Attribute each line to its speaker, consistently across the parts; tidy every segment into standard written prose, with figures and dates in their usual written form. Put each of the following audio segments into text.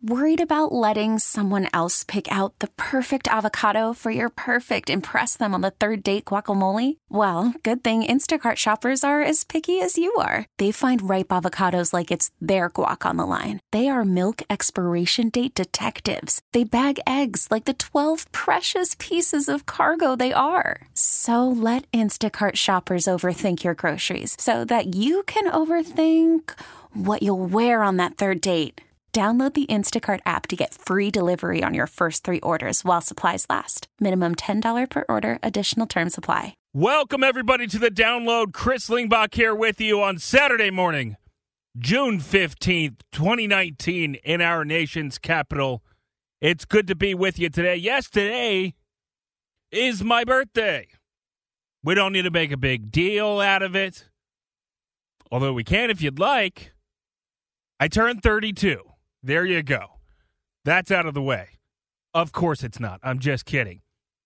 Speaker 1: Worried about letting someone else pick out the perfect avocado for your perfect impress them on the third date guacamole? Well, good thing Instacart shoppers are as picky as you are. They find ripe avocados like it's their guac on the line. They are milk expiration date detectives. They bag eggs like the 12 precious pieces of cargo they are. So let Instacart shoppers overthink your groceries so that you can overthink what you'll wear on that third date. Download the Instacart app to get free delivery on your first 3 orders while supplies last. Minimum $10 per order. Additional terms apply.
Speaker 2: Welcome, everybody, to the Download. Chris Lingbach here with you on Saturday morning, June 15th, 2019, in our nation's capital. It's good to be with you today. Yes, today is my birthday. We don't need to make a big deal out of it, although we can if you'd like. I turned 32. There you go. That's out of the way. Of course it's not. I'm just kidding.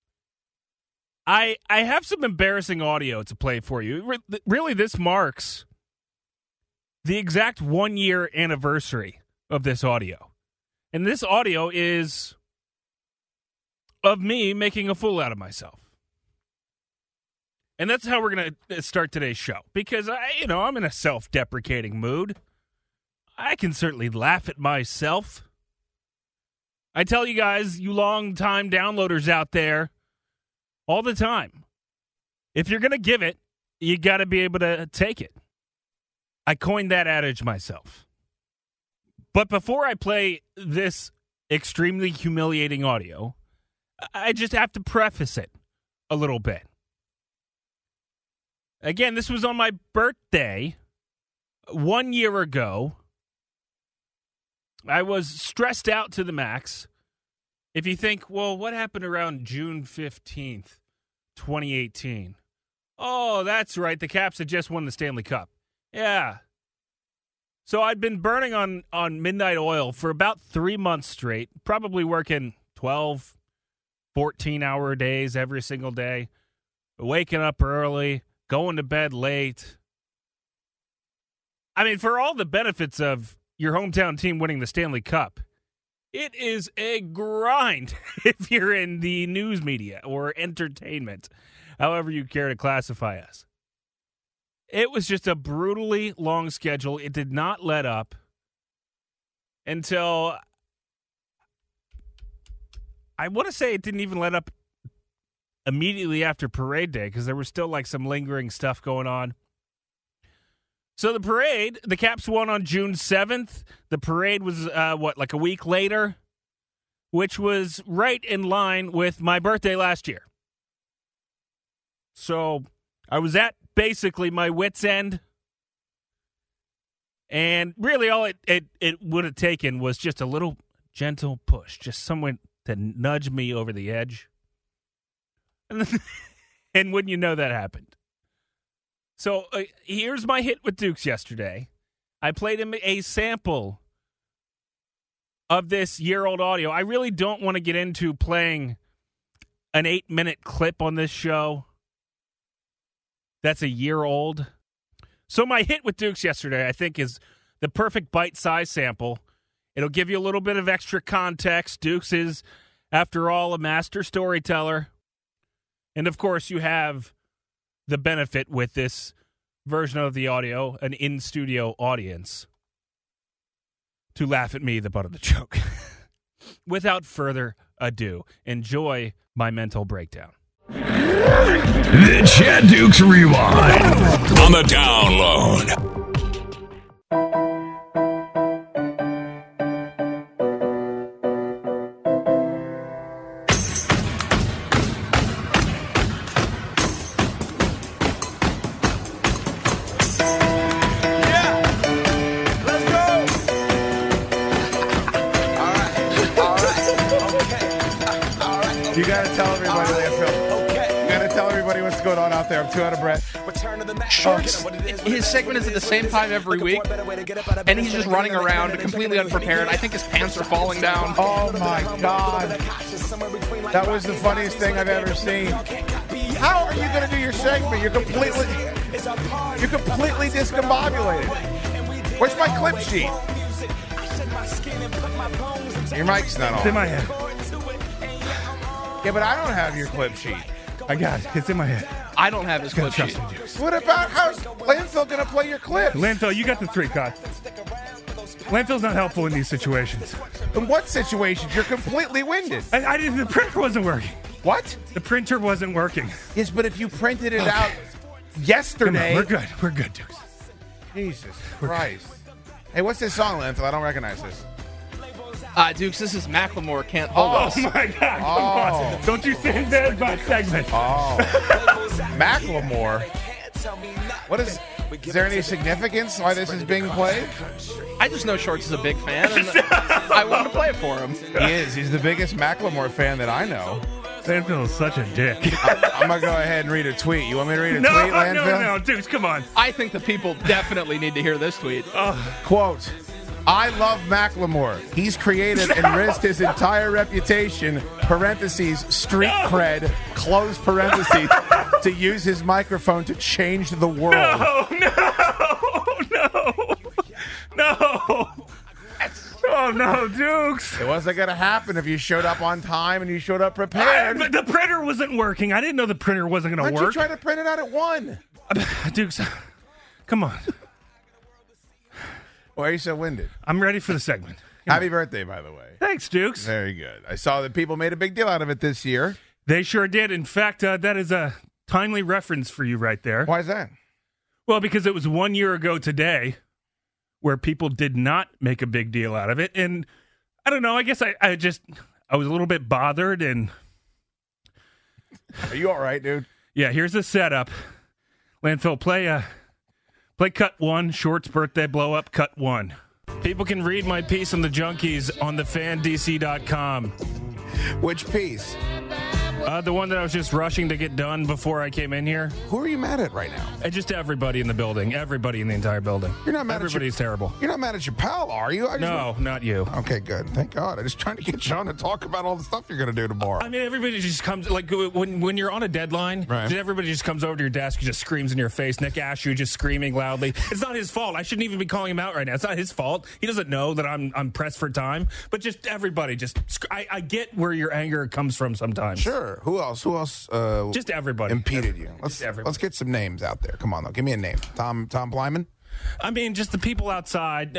Speaker 2: I have some embarrassing audio to play for you. Really, this marks the exact 1-year anniversary of this audio. And this audio is of me making a fool out of myself. And that's how we're going to start today's show. Because, I'm in a self-deprecating mood. I can certainly laugh at myself. I tell you guys, you long-time downloaders out there, all the time, if you're going to give it, you got to be able to take it. I coined that adage myself. But before I play this extremely humiliating audio, I just have to preface it a little bit. Again, this was on my birthday 1 year ago. I was stressed out to the max. If you think, well, what happened around June 15th, 2018? Oh, that's right. The Caps had just won the Stanley Cup. Yeah. So I'd been burning on midnight oil for about 3 months straight, probably working 12, 14-hour days every single day, waking up early, going to bed late. I mean, for all the benefits of your hometown team winning the Stanley Cup, it is a grind if you're in the news media or entertainment, however you care to classify us. It was just a brutally long schedule. It did not let up until, I want to say it didn't even let up immediately after parade day because there was still like some lingering stuff going on. So the parade, the Caps won on June 7th. The parade was, like a week later, which was right in line with my birthday last year. So I was at basically my wit's end. And really all it would have taken was just a little gentle push, just someone to nudge me over the edge. And wouldn't you know that happened? So here's my hit with Dukes yesterday. I played him a sample of this year-old audio. I really don't want to get into playing an 8-minute clip on this show that's a year old. So my hit with Dukes yesterday, I think, is the perfect bite-size sample. It'll give you a little bit of extra context. Dukes is, after all, a master storyteller. And, of course, you have the benefit with this version of the audio, an in-studio audience, to laugh at me, the butt of the joke. Without further ado, enjoy my mental breakdown.
Speaker 3: The Chad Dukes Rewind on the Download.
Speaker 4: Out there, I'm too out of breath.
Speaker 5: Shorts, his segment is at the same time every week, and he's just running around completely unprepared. I think his pants are falling down.
Speaker 4: Oh my God. That was the funniest thing I've ever seen. How are you going to do your segment? You're completely discombobulated. Where's my clip sheet? Your mic's not
Speaker 6: It's in
Speaker 4: on.
Speaker 6: my head.
Speaker 4: Yeah, but I don't have your clip sheet.
Speaker 6: I got it. It's in my head.
Speaker 5: I don't have his clip sheet.
Speaker 6: Trust me, Dukes.
Speaker 4: What about how's Landfill going to play your clips?
Speaker 6: Landfill, you got the 3 cut. Landfill's not helpful in these situations.
Speaker 4: In what situations? You're completely winded.
Speaker 6: I didn't. The printer wasn't working.
Speaker 4: What?
Speaker 6: The printer wasn't working.
Speaker 4: Yes, but if you printed it out
Speaker 6: Come on,
Speaker 4: yesterday.
Speaker 6: we're good. We're good, Dukes.
Speaker 4: Jesus Christ. Hey, what's this song, Landfill? I don't recognize this.
Speaker 5: Dukes, this is Macklemore, Can't Hold
Speaker 6: Oh
Speaker 5: Us.
Speaker 6: my God! Come
Speaker 4: Oh.
Speaker 6: on. Don't you stand there by segment.
Speaker 4: Oh. Macklemore. What is there any significance why this is being played?
Speaker 5: I just know Shorts is a big fan, and I wanted to play it for him.
Speaker 4: He is. He's the biggest Macklemore fan that I know.
Speaker 6: Landfill is such a dick.
Speaker 4: I'm going to go ahead and read a tweet. You want me to read a
Speaker 6: No,
Speaker 4: tweet, Landfill?
Speaker 6: no, Dukes, come on.
Speaker 5: I think the people definitely need to hear this tweet.
Speaker 4: Quote, I love Macklemore. He's created and risked his entire reputation, parentheses, street cred, close parentheses, to use his microphone to change the world.
Speaker 6: No. Oh, no, Dukes.
Speaker 4: It wasn't going to happen if you showed up on time and you showed up
Speaker 6: But
Speaker 4: prepared.
Speaker 6: the printer wasn't working. I didn't know the printer wasn't going
Speaker 4: Why'd
Speaker 6: to
Speaker 4: you
Speaker 6: work.
Speaker 4: try to print it out at 1?
Speaker 6: Dukes, come on.
Speaker 4: Why are you so winded?
Speaker 6: I'm ready for the segment.
Speaker 4: Happy birthday, by the way.
Speaker 6: Thanks, Dukes.
Speaker 4: Very good. I saw that people made a big deal out of it this year.
Speaker 6: They sure did. In fact, that is a timely reference for you right there.
Speaker 4: Why is that?
Speaker 6: Well, because it was 1 year ago today where people did not make a big deal out of it. And I don't know, I guess I was a little bit bothered. And
Speaker 4: Are you all right, dude?
Speaker 6: yeah, here's the setup. Landfill, play cut 1, Short's birthday blow up, cut 1. People can read my piece on the Junkies on thefandc.com.
Speaker 4: Which piece?
Speaker 6: The one that I was just rushing to get done before I came in here.
Speaker 4: Who are you mad at right now?
Speaker 6: And just everybody in the building. Everybody in the entire building.
Speaker 4: You're not mad at
Speaker 6: Everybody's terrible.
Speaker 4: You're not mad at your pal, are you?
Speaker 6: No, not you.
Speaker 4: Okay, good. Thank God. I'm just trying to get you on to talk about all the stuff you're going to do tomorrow.
Speaker 6: I mean, everybody just comes, like, when you're on a deadline,
Speaker 4: Right.
Speaker 6: everybody just comes over to your desk and just screams in your face. Nick Ashew just screaming loudly. It's not his fault. I shouldn't even be calling him out right now. It's not his fault. He doesn't know that I'm pressed for time. But just everybody, I get where your anger comes from sometimes.
Speaker 4: Sure. Who else?
Speaker 6: Just everybody.
Speaker 4: Impeded you.
Speaker 6: everybody.
Speaker 4: Let's get some names out there. Come on, though. Give me a name. Tom Plyman?
Speaker 6: I mean, just the people outside,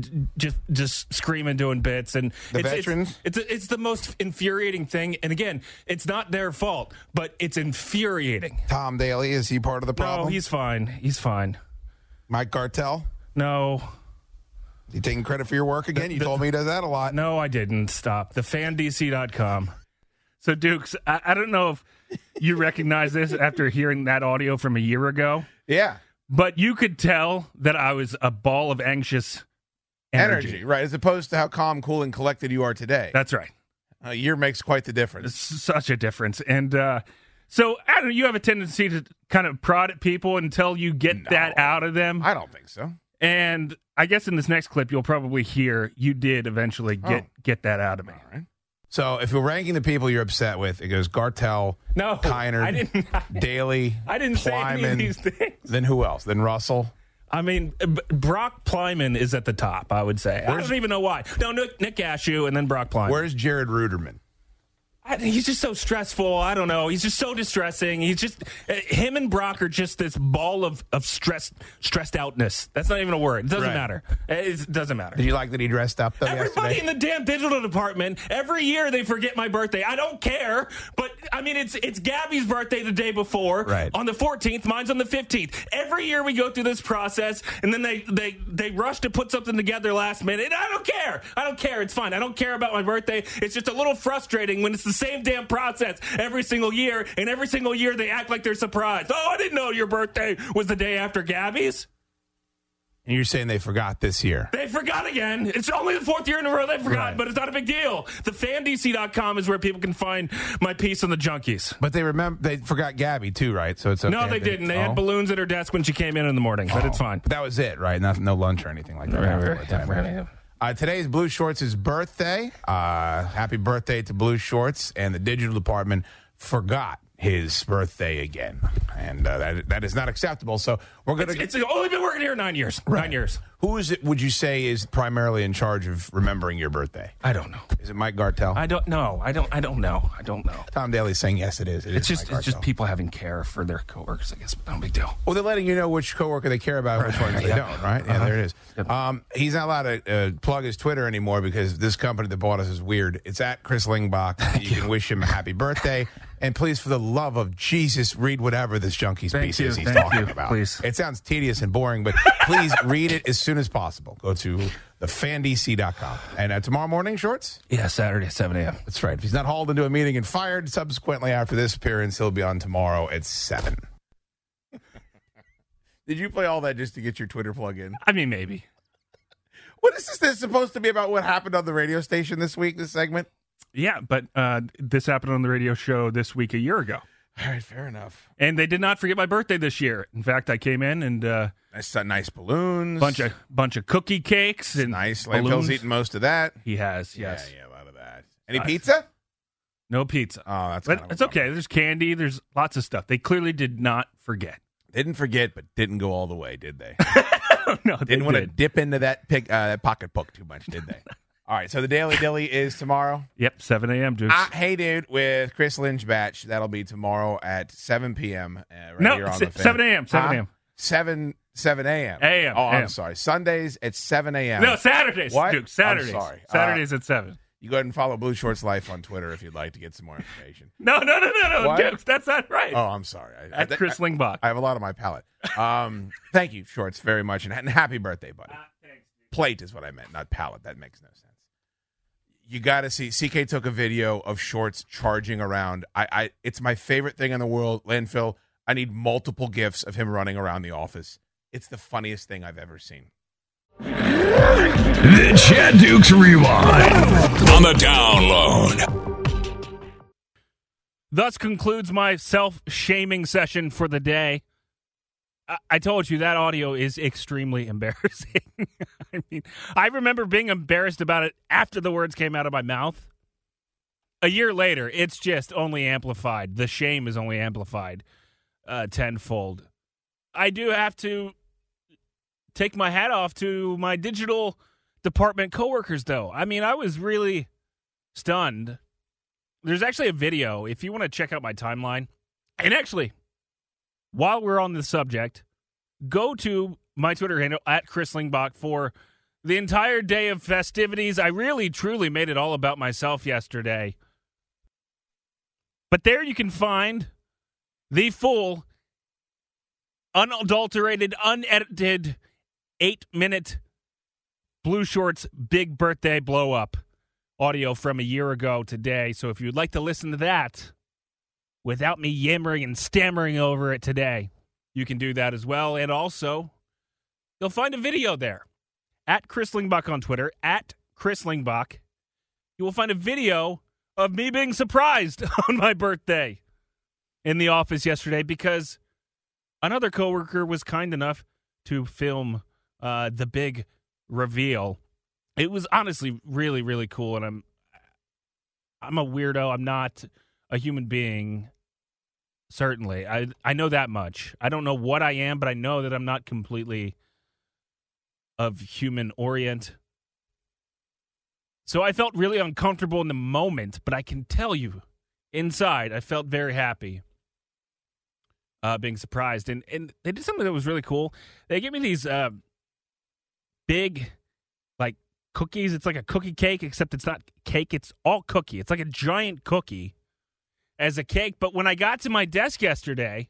Speaker 6: just screaming, doing bits, and
Speaker 4: The veterans?
Speaker 6: It's the most infuriating thing. And again, it's not their fault, but it's infuriating.
Speaker 4: Tom Daly, is he part of the problem?
Speaker 6: No, he's fine. He's fine.
Speaker 4: Mike Gartell?
Speaker 6: No,
Speaker 4: Is he taking credit for your work again? You told me he does that a lot.
Speaker 6: no, I didn't. Stop. TheFanDC.com. So, Dukes, I don't know if you recognize this after hearing that audio from a year ago,
Speaker 4: Yeah.
Speaker 6: but you could tell that I was a ball of anxious energy.
Speaker 4: Right. As opposed to how calm, cool, and collected you are today.
Speaker 6: That's right.
Speaker 4: A year makes quite the difference.
Speaker 6: It's such a difference. And so, I don't know, you have a tendency to kind of prod at people until you get that out of them.
Speaker 4: I don't think so.
Speaker 6: And I guess in this next clip, you'll probably hear you did eventually get that out of me.
Speaker 4: All right. So if we're ranking the people you're upset with, it goes Gartell,
Speaker 6: No,
Speaker 4: Kiner,
Speaker 6: I didn't.
Speaker 4: Daly,
Speaker 6: I didn't say any of
Speaker 4: Plyman.
Speaker 6: these things.
Speaker 4: Then who else? Then Russell.
Speaker 6: I mean, Brock Plyman is at the top, I would say. I don't even know why. No, Nick Ashew and then Brock Plyman.
Speaker 4: Where's Jared Ruderman?
Speaker 6: He's just so stressful. I don't know. He's just so distressing. He's just him and Brock are just this ball of stressed outness. That's not even a word. It doesn't
Speaker 4: Right.
Speaker 6: matter. It doesn't matter.
Speaker 4: Did you like that he dressed up though
Speaker 6: Everybody
Speaker 4: yesterday?
Speaker 6: in the damn digital department, every year they forget my birthday. I don't care, but I mean it's Gabby's birthday the day before,
Speaker 4: Right.
Speaker 6: on the 14th. Mine's on the 15th. Every year we go through this process, and then they rush to put something together last minute. And I don't care. I don't care. It's fine. I don't care about my birthday. It's just a little frustrating when it's the same damn process every single year, and every single year they act like they're surprised. Oh, I didn't know your birthday was the day after Gabby's.
Speaker 4: And you're saying they forgot this year.
Speaker 6: They forgot again. It's only the 4th year in a row they forgot,
Speaker 4: Right.
Speaker 6: but it's not a big deal. TheFanDC.com is where people can find my piece on the Junkies.
Speaker 4: But they forgot Gabby too, right? So it's okay.
Speaker 6: No, they didn't. They had balloons at her desk when she came in the morning, but it's fine.
Speaker 4: But that was it, right? No lunch or anything like that. Today's Blue Shorts' birthday. Happy birthday to Blue Shorts. And the digital department forgot his birthday again. And that is not acceptable. So we're going to...
Speaker 6: It's only been working here 9 years.
Speaker 4: Right.
Speaker 6: 9 years.
Speaker 4: Who is it, would you say, is primarily in charge of remembering your birthday?
Speaker 6: I don't know.
Speaker 4: Is it Mike Gartell?
Speaker 6: I don't know. I don't know.
Speaker 4: Tom Daly's saying yes, it is.
Speaker 6: It's
Speaker 4: Mike
Speaker 6: just
Speaker 4: Gartell.
Speaker 6: people having care for their coworkers, I guess. But no big deal.
Speaker 4: Well, they're letting you know which coworker they care about and which ones they don't, right? Yeah, there it is. He's not allowed to plug his Twitter anymore because this company that bought us is weird. It's at Chris Lingbach. You can wish him a happy birthday. And please, for the love of Jesus, read whatever this junkie's piece is he's talking about.
Speaker 6: Please.
Speaker 4: It sounds tedious and boring, but please read it as soon as possible. Go to thefandc.com. And tomorrow morning, Shorts?
Speaker 6: Yeah, Saturday at 7 a.m.
Speaker 4: That's right. If he's not hauled into a meeting and fired subsequently after this appearance, he'll be on tomorrow at 7. Did you play all that just to get your Twitter plug in?
Speaker 6: I mean, maybe.
Speaker 4: What is this supposed to be about what happened on the radio station this week, this segment?
Speaker 2: Yeah, but this happened on the radio show this week a year ago.
Speaker 4: All right, fair enough.
Speaker 2: And they did not forget my birthday this year. In fact, I came in and
Speaker 4: Nice balloons.
Speaker 2: bunch of cookie cakes and
Speaker 4: Nice.
Speaker 2: balloons.
Speaker 4: Landfill's eating most of that.
Speaker 2: He has, yes.
Speaker 4: Yeah, a lot of that. Any pizza?
Speaker 2: No pizza.
Speaker 4: Oh, that's
Speaker 2: But
Speaker 4: kind of
Speaker 2: it's okay. There's candy. There's lots of stuff. They clearly did not forget.
Speaker 4: Didn't forget, but didn't go all the way, did they?
Speaker 2: No, they
Speaker 4: Didn't want to
Speaker 2: did.
Speaker 4: dip into that pocketbook too much, did they? All right, so the Daily Dilly is tomorrow.
Speaker 2: Yep, 7 a.m., Dukes.
Speaker 4: Hey, dude, with Chris Lynch-Batch. That'll be tomorrow at 7 p.m. Right
Speaker 2: No,
Speaker 4: here on the Fan.
Speaker 2: 7 a.m., 7 a.m.
Speaker 4: 7 a.m.
Speaker 2: A.m.,
Speaker 4: Oh, I'm
Speaker 2: a.m.
Speaker 4: sorry. Sundays at 7 a.m.
Speaker 2: No, Saturdays,
Speaker 4: What?
Speaker 2: Duke. Saturdays.
Speaker 4: I'm sorry.
Speaker 2: Saturdays at 7.
Speaker 4: You go ahead and follow Blue Shorts Life on Twitter if you'd like to get some more information.
Speaker 2: No,
Speaker 4: What?
Speaker 2: Dukes. That's not right.
Speaker 4: Oh, I'm sorry.
Speaker 2: At Chris Lingbach.
Speaker 4: I have a lot on my palate. Thank you, Shorts, very much. And happy birthday, buddy. Plate is what I meant, not palate. That makes no sense. You got to see. CK took a video of Shorts charging around. It's my favorite thing in the world. Landfill, I need multiple GIFs of him running around the office. It's the funniest thing I've ever seen.
Speaker 3: The Chad Dukes Rewind on the download.
Speaker 2: Thus concludes my self-shaming session for the day. I told you that audio is extremely embarrassing. I mean, I remember being embarrassed about it after the words came out of my mouth. A year later, it's just only amplified. The shame is only amplified tenfold. I do have to take my hat off to my digital department coworkers, though. I mean, I was really stunned. There's actually a video, if you want to check out my timeline. And actually, while we're on the subject, go to my Twitter handle, at Chris Lingbach, for the entire day of festivities. I really, truly made it all about myself yesterday. But there you can find the full, unadulterated, unedited 8-minute Blue Shorts big birthday blow-up audio from a year ago today. So if you'd like to listen to that without me yammering and stammering over it today, you can do that as well. And also, you'll find a video there at Chris Lingbach on Twitter, at Chris Lingbach. You will find a video of me being surprised on my birthday in the office yesterday because another coworker was kind enough to film the big reveal. It was honestly really, really cool, and I'm a weirdo. I'm not a human being, certainly. I know that much. I don't know what I am, but I know that I'm not completely of human orient. So I felt really uncomfortable in the moment, but I can tell you, inside, I felt very happy being surprised. And they did something that was really cool. They gave me these big, like, cookies. It's like a cookie cake, except it's not cake. It's all cookie. It's like a giant cookie as a cake. But when I got to my desk yesterday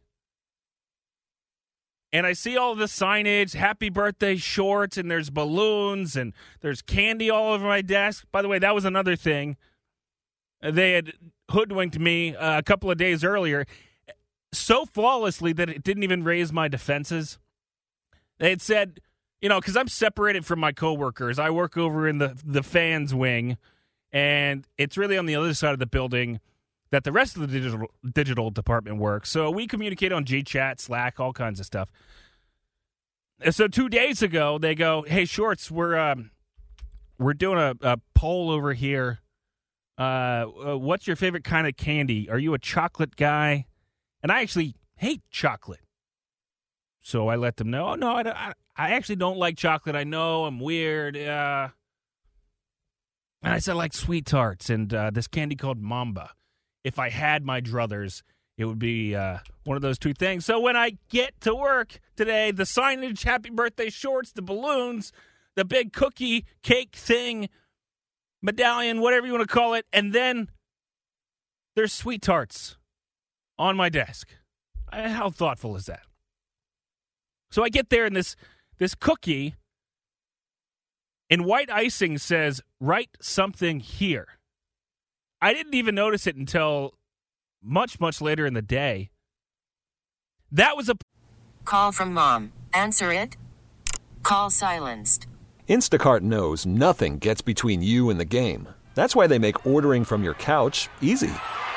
Speaker 2: and I see all the signage, happy birthday Shorts, and there's balloons and there's candy all over my desk. By the way, that was another thing. They had hoodwinked me a couple of days earlier so flawlessly that it didn't even raise my defenses. They had said, you know, because I'm separated from my coworkers. I work over in the fans wing, and it's really on the other side of the building that the rest of the digital department works. So we communicate on GChat, Slack, all kinds of stuff. So 2 days ago, they go, "Hey, Shorts, we're doing a poll over here. What's your favorite kind of candy? Are you a chocolate guy? And I actually hate chocolate. So I let them know, oh, no, I actually don't like chocolate. I know I'm weird. And I said I like sweet tarts and this candy called Mamba. If I had my druthers, it would be one of those two things. So when I get to work today, the signage, happy birthday shorts, the balloons, the big cookie cake thing, medallion, whatever you want to call it, and then there's sweet tarts on my desk. How thoughtful is that? So I get there, and this cookie in white icing says, write something here. I didn't even notice it until much, much later in the day. That was a
Speaker 7: call from mom. Answer it. Call silenced.
Speaker 8: Instacart knows nothing gets between you and the game. That's why they make ordering from your couch easy.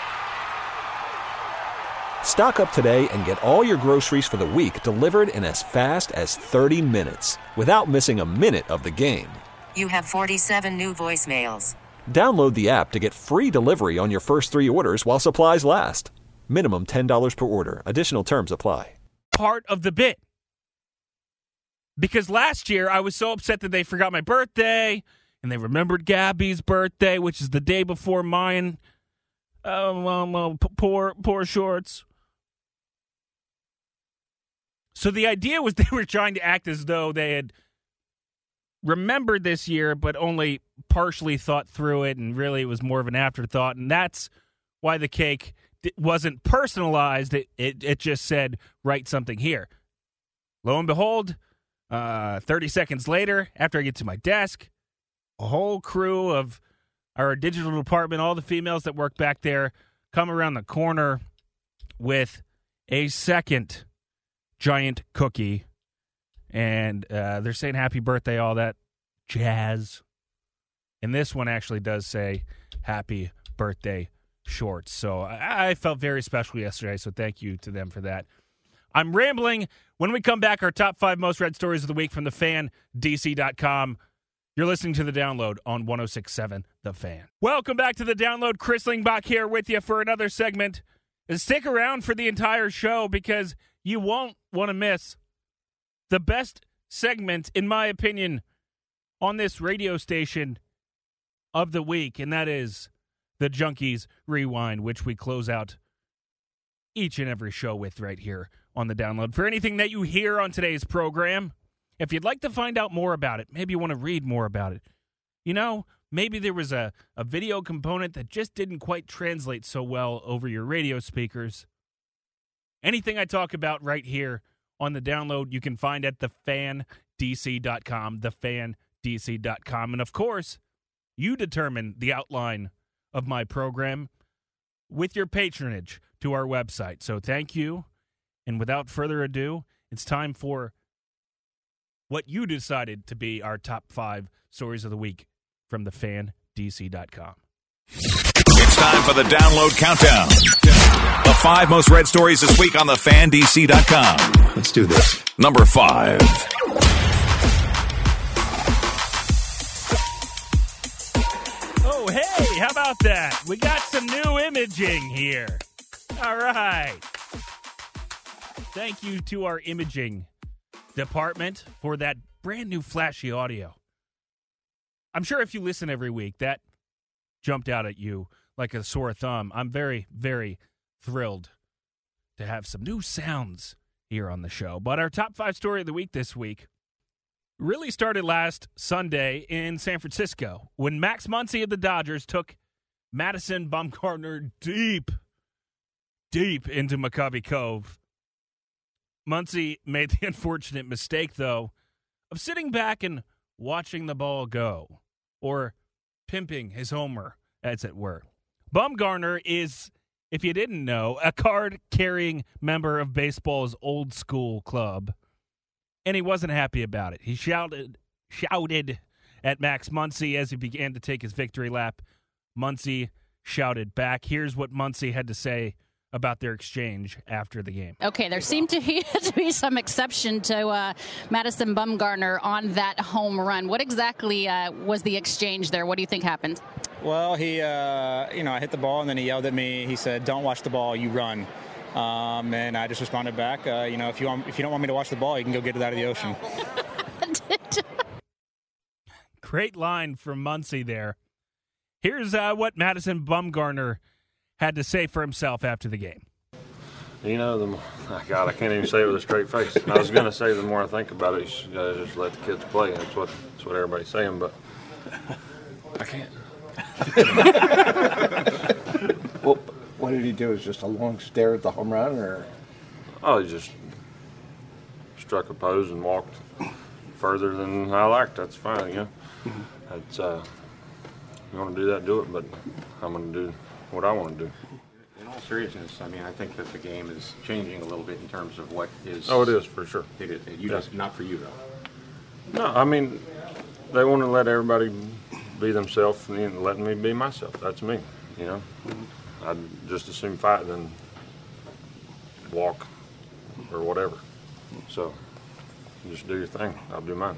Speaker 8: Stock up today and get all your groceries for the week delivered in as fast as 30 minutes without missing a minute of the game.
Speaker 7: You have 47 new voicemails.
Speaker 8: Download the app to get free delivery on your first 3 orders while supplies last. Minimum $10 per order. Additional terms apply.
Speaker 2: part of the bit. Because last year I was so upset that they forgot my birthday and they remembered Gabby's birthday, which is the day before mine. Poor shorts. So the idea was they were trying to act as though they had remembered this year, but only partially thought through it, and really it was more of an afterthought. And that's why the cake wasn't personalized. It just said, write something here. Lo and behold, 30 seconds later, after I get to my desk, a whole crew of our digital department, all the females that work back there, come around the corner with a second giant cookie, and they're saying happy birthday, all that jazz. And this one actually does say happy birthday shorts. So I felt very special yesterday, so thank you to them for that. I'm rambling. When we come back, our top 5 most read stories of the week from thefandc.com. You're listening to The Download on 106.7 The Fan. Welcome back to The Download. Chris Lingbach here with you for another segment. And stick around for the entire show because you won't want to miss the best segment, in my opinion, on this radio station of the week, and that is the Junkies Rewind, which we close out each and every show with right here on The Download. For anything that you hear on today's program, if you'd like to find out more about it, maybe you want to read more about it, you know, maybe there was a video component that just didn't quite translate so well over your radio speakers. Anything I talk about right here on The Download, you can find at thefandc.com, thefandc.com. And, of course, you determine the outline of my program with your patronage to our website. So thank you. And without further ado, it's time for what you decided to be our top 5 stories of the week from thefandc.com.
Speaker 3: It's time for the Download Countdown. The 5 most read stories this week on thefandc.com.
Speaker 9: Let's do this.
Speaker 3: Number 5.
Speaker 2: Oh, hey, how about that? We got some new imaging here. All right. Thank you to our imaging department for that brand new flashy audio. I'm sure if you listen every week, that jumped out at you like a sore thumb. I'm very, very thrilled to have some new sounds here on the show. But our top 5 story of the week this week really started last Sunday in San Francisco when Max Muncy of the Dodgers took Madison Bumgarner deep into McCovey Cove. Muncy made the unfortunate mistake, though, of sitting back and watching the ball go, or pimping his homer, as it were. Bumgarner is, if you didn't know, a card-carrying member of baseball's old school club, and he wasn't happy about it. He shouted at Max Muncy as he began to take his victory lap. Muncy shouted back. Here's what Muncy had to say about their exchange after the game.
Speaker 10: Okay, there seemed to be some exception to Madison Bumgarner on that home run. What exactly was the exchange there? What do you think happened?
Speaker 11: Well, he, I hit the ball, and then he yelled at me. He said, "Don't watch the ball, you run."
Speaker 9: And I just responded back, if you don't want me to watch the ball, you can go get it out of the ocean.
Speaker 2: Great line from Muncy there. Here's what Madison Bumgarner had to say for himself after the game.
Speaker 11: God, I can't even say it with a straight face. I was going to say the more I think about it, you gotta just let the kids play. That's what everybody's saying, but I can't.
Speaker 12: Well, what did he do? Is just a long stare at the home run, or?
Speaker 11: Oh, he just struck a pose and walked further than I liked. That's fine, That's you want to do that, do it. But I'm going to do what I want to do.
Speaker 13: In all seriousness, I think that the game is changing a little bit in terms of what is.
Speaker 11: Oh, it is for sure.
Speaker 13: It is. Just not for you though.
Speaker 11: No, they want to let everybody be themselves and letting me be myself. That's me. I'd just as soon fight than walk or whatever. So just do your thing. I'll do mine.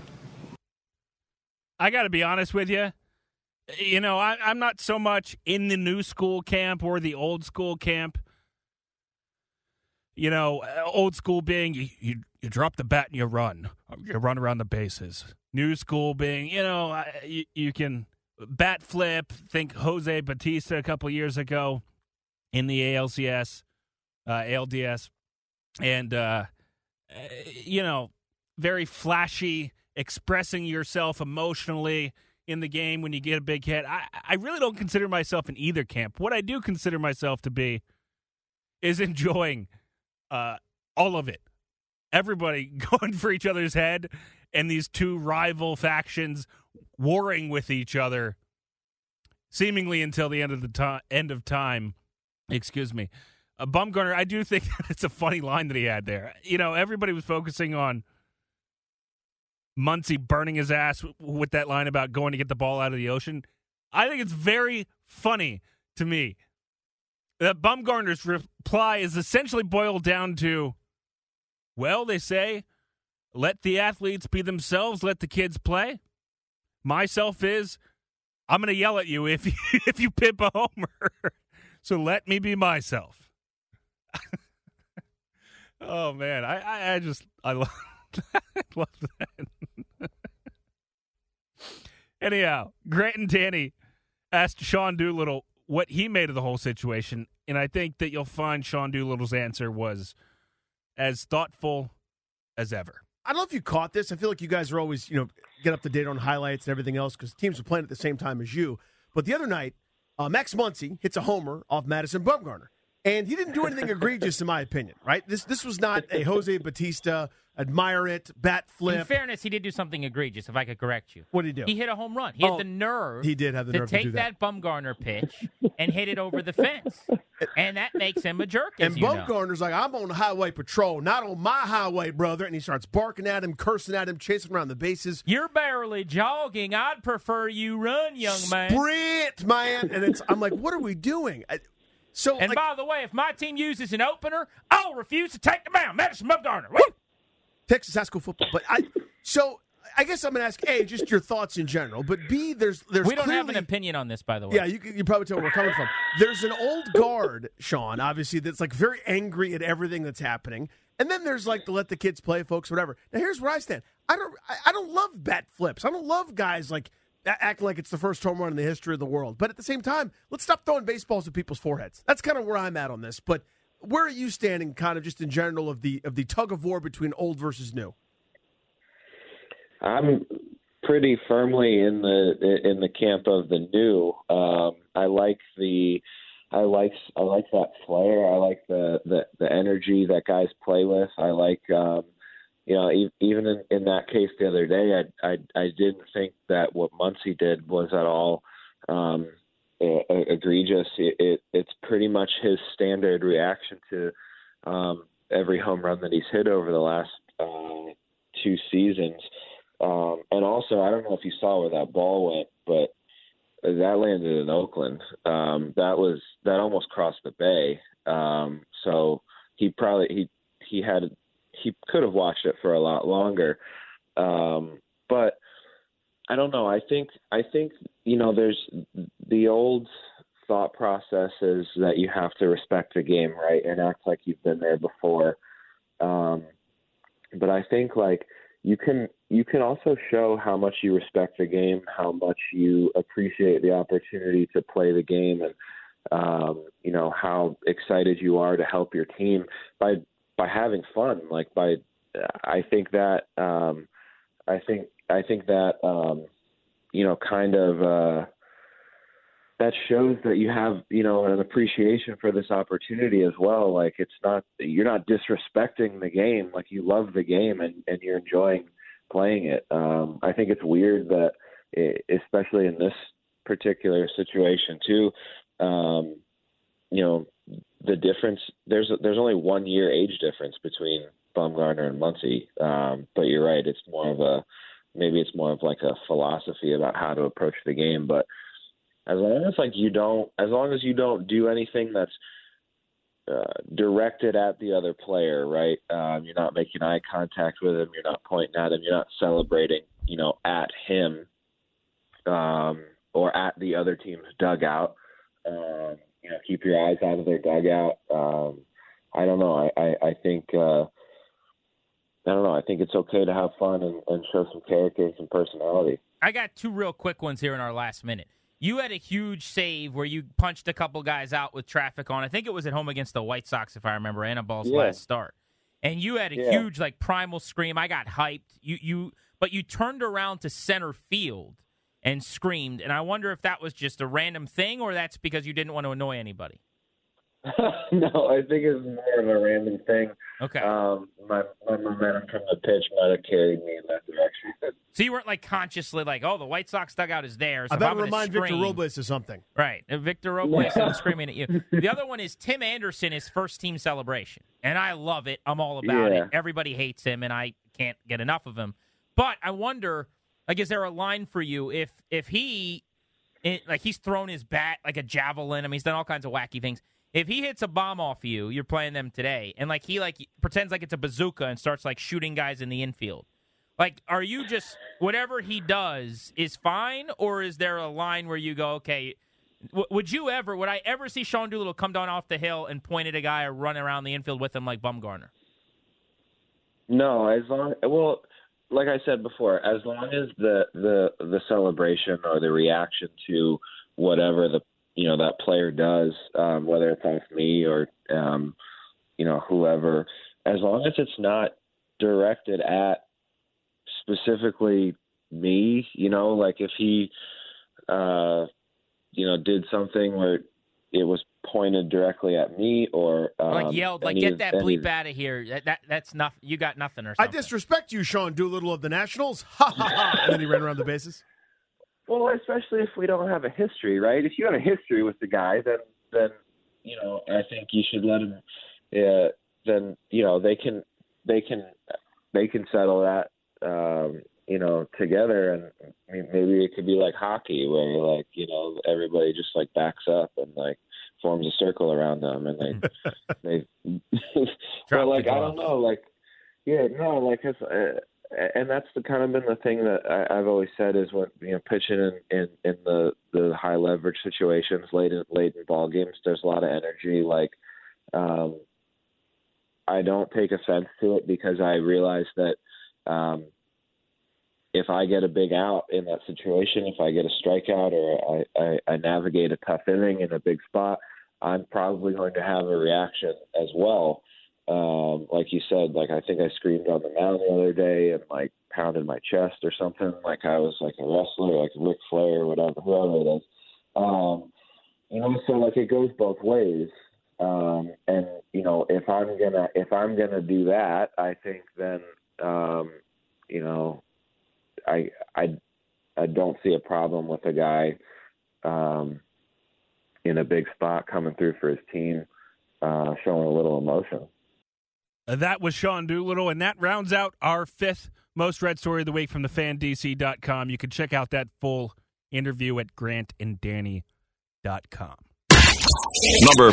Speaker 2: I got to be honest with you. I'm not so much in the new school camp or the old school camp. Old school being you drop the bat and you run around the bases. New school being, you can bat flip. Think Jose Bautista a couple years ago in the ALDS, and very flashy, expressing yourself emotionally in the game when you get a big hit. I really don't consider myself in either camp. What I do consider myself to be is enjoying all of it. Everybody going for each other's head and these two rival factions warring with each other seemingly until the end of time. Excuse me. Bumgarner, I do think that it's a funny line that he had there. Everybody was focusing on Muncy burning his ass with that line about going to get the ball out of the ocean. I think it's very funny to me that Bumgarner's reply is essentially boiled down to, well, they say, let the athletes be themselves, let the kids play. Myself is, I'm going to yell at you if you pimp a homer. So let me be myself. Oh, man. I love that. Anyhow, Grant and Danny asked Sean Doolittle what he made of the whole situation, and I think that you'll find Sean Doolittle's answer was as thoughtful as ever.
Speaker 14: I don't know if you caught this. I feel like you guys are always, get up to date on highlights and everything else because teams are playing at the same time as you. But the other night, Max Muncy hits a homer off Madison Bumgarner. And he didn't do anything egregious, in my opinion, right? This was not a Jose Bautista, admire it, bat flip.
Speaker 15: In fairness, he did do something egregious, if I could correct you.
Speaker 14: What did he do?
Speaker 15: He hit a home run. He had the nerve.
Speaker 14: He did have the nerve to do
Speaker 15: take that Bumgarner pitch and hit it over the fence. And that makes him a jerk, as
Speaker 14: and
Speaker 15: you know.
Speaker 14: Bumgarner's like, I'm on the highway patrol, not on my highway, brother. And he starts barking at him, cursing at him, chasing around the bases.
Speaker 15: You're barely jogging. I'd prefer you run, young man.
Speaker 14: Sprint, man. And I'm like, what are we doing?
Speaker 15: And by the way, if my team uses an opener, I'll refuse to take the mound. Madison Bumgarner. Woo!
Speaker 14: Texas high school football. But I guess I'm going to ask, A, just your thoughts in general. But B, there's
Speaker 15: we don't have an opinion on this, by the way.
Speaker 14: Yeah, you probably tell where we're coming from. There's an old guard, Sean, obviously, that's like very angry at everything that's happening. And then there's like the let the kids play, folks, whatever. Now here's where I stand. I don't love bat flips. I don't love guys like acting like it's the first home run in the history of the world. But at the same time, let's stop throwing baseballs at people's foreheads. That's kind of where I'm at on this. But where are you standing kind of just in general of the tug of war between old versus new?
Speaker 16: I'm pretty firmly in the camp of the new. I like that flair. I like the energy that guys play with. I like even in that case the other day, I didn't think that what Muncy did was at all egregious. It's pretty much his standard reaction to every home run that he's hit over the last 2 seasons. And also, I don't know if you saw where that ball went, but that landed in Oakland. That almost crossed the bay. So he could have watched it for a lot longer. But I don't know. I think there's the old thought process is that you have to respect the game, right, and act like you've been there before. But I think like you can also show how much you respect the game, how much you appreciate the opportunity to play the game, and how excited you are to help your team by having fun. Like I think that that shows that you have, an appreciation for this opportunity as well. Like you're not disrespecting the game. Like you love the game and you're enjoying playing it. I think it's weird that, especially in this particular situation too, the difference, there's only 1 year age difference between Bumgarner and Muncy. But you're right. It's more of a a philosophy about how to approach the game. But as long as you don't do anything that's directed at the other player, right? You're not making eye contact with him. You're not pointing at him. You're not celebrating, at him or at the other team's dugout. Keep your eyes out of their dugout. I don't know. I think it's okay to have fun and show some character and some personality.
Speaker 15: I got two real quick ones here in our last minute. You had a huge save where you punched a couple guys out with traffic on. I think it was at home against the White Sox, if I remember, Annibal's last start. And you had a huge, primal scream. I got hyped. But you turned around to center field and screamed. And I wonder if that was just a random thing or that's because you didn't want to annoy anybody.
Speaker 16: No, I think it's more of a random thing.
Speaker 15: Okay.
Speaker 16: My momentum from the pitch might have carried me in that direction.
Speaker 15: So you weren't consciously the White Sox dugout is there. So
Speaker 14: I better remind Victor Robles of something.
Speaker 15: Right. Victor Robles is screaming at you. The other one is Tim Anderson, his first team celebration. And I love it. I'm all about it. Everybody hates him, and I can't get enough of him. But I wonder, is there a line for you if he, he's thrown his bat like a javelin. I mean, he's done all kinds of wacky things. If he hits a bomb off you, you're playing them today, and he pretends like it's a bazooka and starts shooting guys in the infield. Are you just whatever he does is fine, or is there a line where you go, okay? Would I ever see Sean Doolittle come down off the hill and point at a guy or run around the infield with him like Bumgarner?
Speaker 16: No, like I said before, as long as the celebration or the reaction to whatever that player does, whether it's off me or whoever, as long as it's not directed at specifically me, if he did something where it was pointed directly at me or
Speaker 15: yelled get that bleep out of here, that's nothing, you got nothing or something.
Speaker 14: I disrespect you, Sean Doolittle of the Nationals. Ha ha ha. And then he ran around the bases.
Speaker 16: Well, especially if we don't have a history, right? If you have a history with the guy, then I think you should let him. Then they can settle that, together, and maybe it could be like hockey, where everybody just backs up and forms a circle around them, and they. But I don't know, and that's kind of been the thing that I've always said is when pitching in the high leverage situations late in ball games, there's a lot of energy. I don't take offense to it because I realize that if I get a big out in that situation, if I get a strikeout or I navigate a tough inning in a big spot, I'm probably going to have a reaction as well. Like you said, I think I screamed on the mound the other day and pounded my chest or something. I was a wrestler, like Ric Flair or whatever, whoever it is. So it goes both ways. And if I'm gonna do that, I think then, I don't see a problem with a guy, in a big spot coming through for his team, showing a little emotion.
Speaker 2: That was Sean Doolittle, and that rounds out our fifth most read story of the week from thefandc.com. You can check out that full interview at grantanddanny.com.
Speaker 3: Number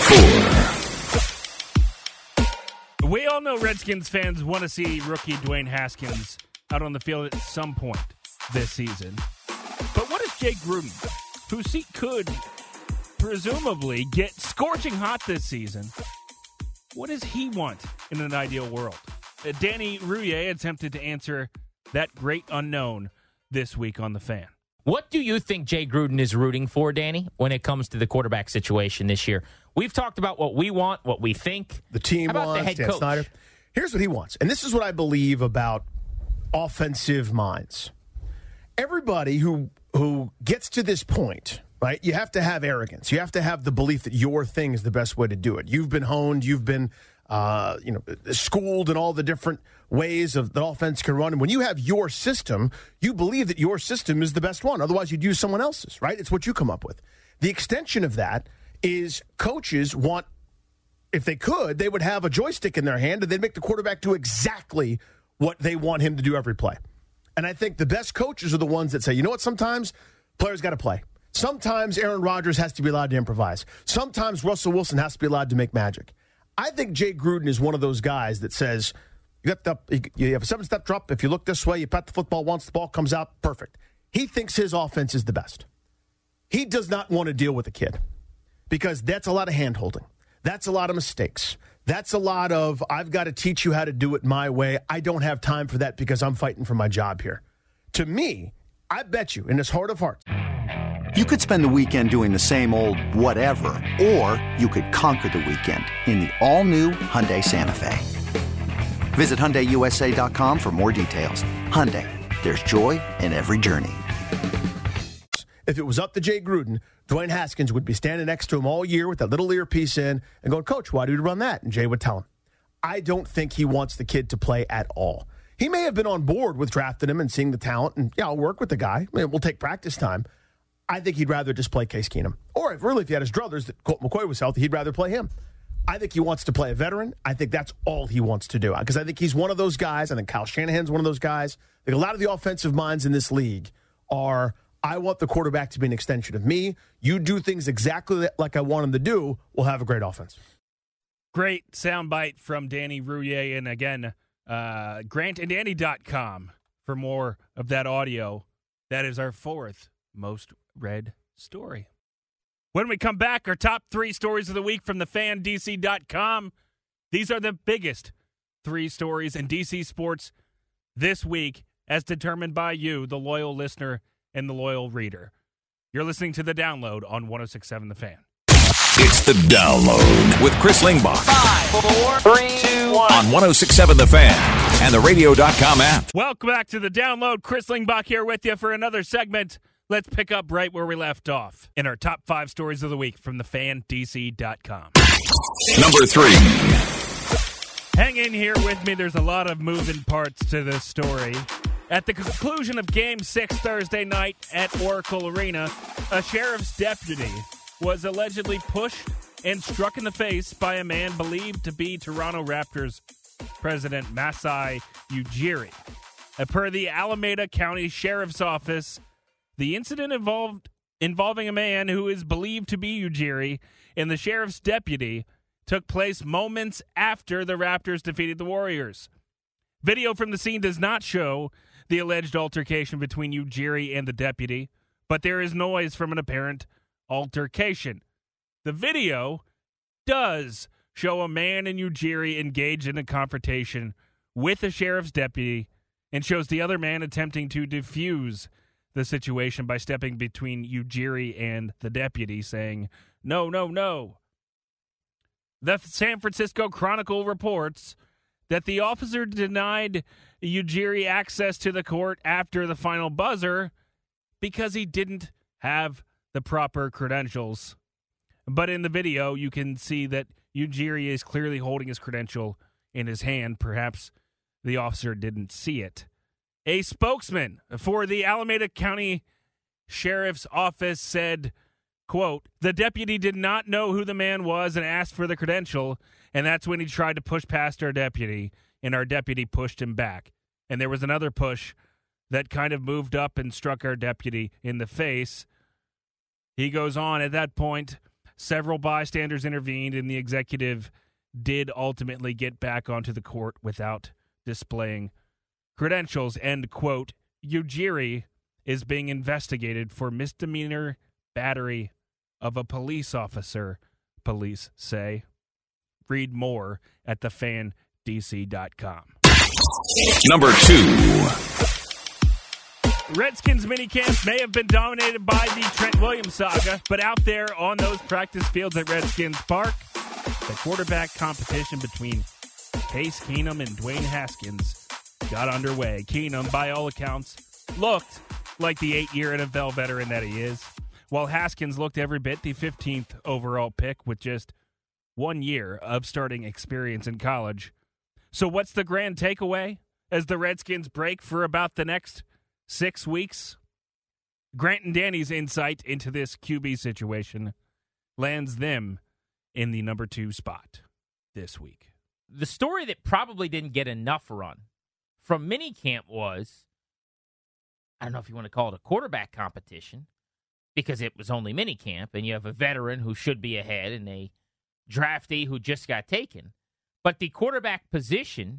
Speaker 3: 4.
Speaker 2: We all know Redskins fans want to see rookie Dwayne Haskins out on the field at some point this season. But what if Jay Gruden, whose seat could presumably get scorching hot this season, what does he want in an ideal world? Danny Rouhier attempted to answer that great unknown this week on The Fan.
Speaker 15: What do you think Jay Gruden is rooting for, Danny, when it comes to the quarterback situation this year? We've talked about what we want, what we think.
Speaker 14: The team
Speaker 15: How about
Speaker 14: wants,
Speaker 15: the head
Speaker 14: Dan
Speaker 15: coach?
Speaker 14: Snyder. Here's what he wants, and this is what I believe about offensive minds. Everybody who gets to this point, right, you have to have arrogance. You have to have the belief that your thing is the best way to do it. You've been honed. You've been schooled in all the different ways of the offense can run. And when you have your system, you believe that your system is the best one. Otherwise, you'd use someone else's, right? It's what you come up with. The extension of that is coaches want, if they could, they would have a joystick in their hand and they'd make the quarterback do exactly what they want him to do every play. And I think the best coaches are the ones that say, you know what, sometimes players got to play. Sometimes Aaron Rodgers has to be allowed to improvise. Sometimes Russell Wilson has to be allowed to make magic. I think Jay Gruden is one of those guys that says, you have a 7-step drop. If you look this way, you pat the football once, the ball comes out, perfect. He thinks his offense is the best. He does not want to deal with a kid because that's a lot of hand-holding. That's a lot of mistakes. That's a lot of, I've got to teach you how to do it my way. I don't have time for that because I'm fighting for my job here. To me, I bet you, in his heart of hearts,
Speaker 17: you could spend the weekend doing the same old whatever, or you could conquer the weekend in the all-new Hyundai Santa Fe. Visit HyundaiUSA.com for more details. Hyundai, there's joy in every journey.
Speaker 14: If it was up to Jay Gruden, Dwayne Haskins would be standing next to him all year with that little earpiece in and going, Coach, why do you run that? And Jay would tell him. I don't think he wants the kid to play at all. He may have been on board with drafting him and seeing the talent, and yeah, I'll work with the guy. I mean, we'll take practice time. I think he'd rather just play Case Keenum. Or if he had his druthers that Colt McCoy was healthy, he'd rather play him. I think he wants to play a veteran. I think that's all he wants to do. Because I think he's one of those guys. I think Kyle Shanahan's one of those guys. I think a lot of the offensive minds in this league are, I want the quarterback to be an extension of me. You do things exactly like I want him to do, we'll have a great offense.
Speaker 2: Great soundbite from Danny Rouhier. And again, GrantandDanny.com for more of that audio. That is our fourth most read story. When we come back, our top 3 stories of the week from thefandc.com. These are the biggest 3 stories in DC sports this week, as determined by you, the loyal listener and the loyal reader. You're listening to The Download on 106.7 The Fan.
Speaker 3: It's The Download with Chris Lingbach.
Speaker 15: 5, 4, 3, 2, 1.
Speaker 3: On 106.7 The Fan and the radio.com app.
Speaker 2: Welcome back to The Download. Chris Lingbach here with you for another segment. Let's pick up right where we left off in our top 5 stories of the week from thefandc.com.
Speaker 3: Number 3.
Speaker 2: Hang in here with me. There's a lot of moving parts to this story. At the conclusion of Game 6 Thursday night at Oracle Arena, a sheriff's deputy was allegedly pushed and struck in the face by a man believed to be Toronto Raptors president Masai Ujiri. Per the Alameda County Sheriff's Office, the incident involving a man who is believed to be Ujiri and the sheriff's deputy took place moments after the Raptors defeated the Warriors. Video from the scene does not show the alleged altercation between Ujiri and the deputy, but there is noise from an apparent altercation. The video does show a man and Ujiri engaged in a confrontation with a sheriff's deputy and shows the other man attempting to defuse the situation by stepping between Ujiri and the deputy, saying, "No, no, no." The San Francisco Chronicle reports that the officer denied Ujiri access to the court after the final buzzer because he didn't have the proper credentials. But in the video, you can see that Ujiri is clearly holding his credential in his hand. Perhaps the officer didn't see it. A spokesman for the Alameda County Sheriff's Office said, quote, "The deputy did not know who the man was and asked for the credential, and that's when he tried to push past our deputy, and our deputy pushed him back. And there was another push that kind of moved up and struck our deputy in the face." He goes on, at that point, several bystanders intervened, and the executive did ultimately get back onto the court without displaying credentials, end quote. Ujiri is being investigated for misdemeanor battery of a police officer, police say. Read more at thefandc.com.
Speaker 3: Number 2.
Speaker 2: Redskins minicamp may have been dominated by the Trent Williams saga, but out there on those practice fields at Redskins Park, the quarterback competition between Case Keenum and Dwayne Haskins got underway. Keenum, by all accounts, looked like the 8-year NFL veteran that he is, while Haskins looked every bit the 15th overall pick with just 1 year of starting experience in college. So what's the grand takeaway as the Redskins break for about the next 6 weeks? Grant and Danny's insight into this QB situation lands them in the number 2 spot this week.
Speaker 15: The story that probably didn't get enough run from minicamp was, I don't know if you want to call it a quarterback competition, because it was only minicamp, and you have a veteran who should be ahead and a draftee who just got taken. But the quarterback position,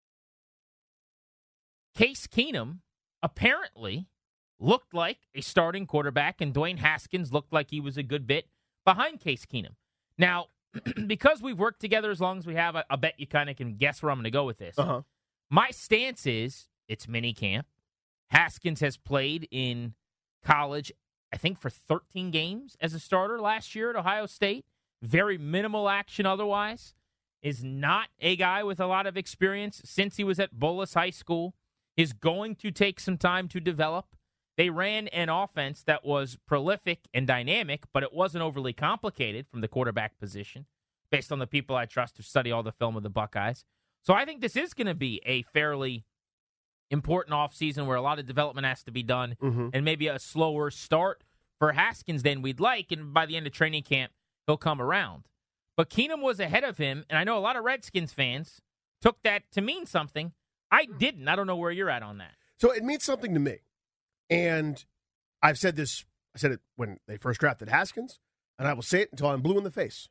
Speaker 15: Case Keenum apparently looked like a starting quarterback, and Dwayne Haskins looked like he was a good bit behind Case Keenum. Now, because we've worked together as long as we have, I bet you kind of can guess where I'm going to go with this.
Speaker 14: Uh-huh.
Speaker 15: My stance is it's minicamp. Haskins has played in college, I think, for 13 games as a starter last year at Ohio State. Very minimal action otherwise. Is not a guy with a lot of experience since he was at Bullis High School. Is going to take some time to develop. They ran an offense that was prolific and dynamic, but it wasn't overly complicated from the quarterback position, based on the people I trust who study all the film of the Buckeyes. So I think this is going to be a fairly important offseason where a lot of development has to be done, and maybe a slower start for Haskins than we'd like, and by the end of training camp, he'll come around. But Keenum was ahead of him, and I know a lot of Redskins fans took that to mean something. I didn't. I don't know where you're at on that.
Speaker 14: So it means something to me. And I've said this, I said it when they first drafted Haskins, and I will say it until I'm blue in the face.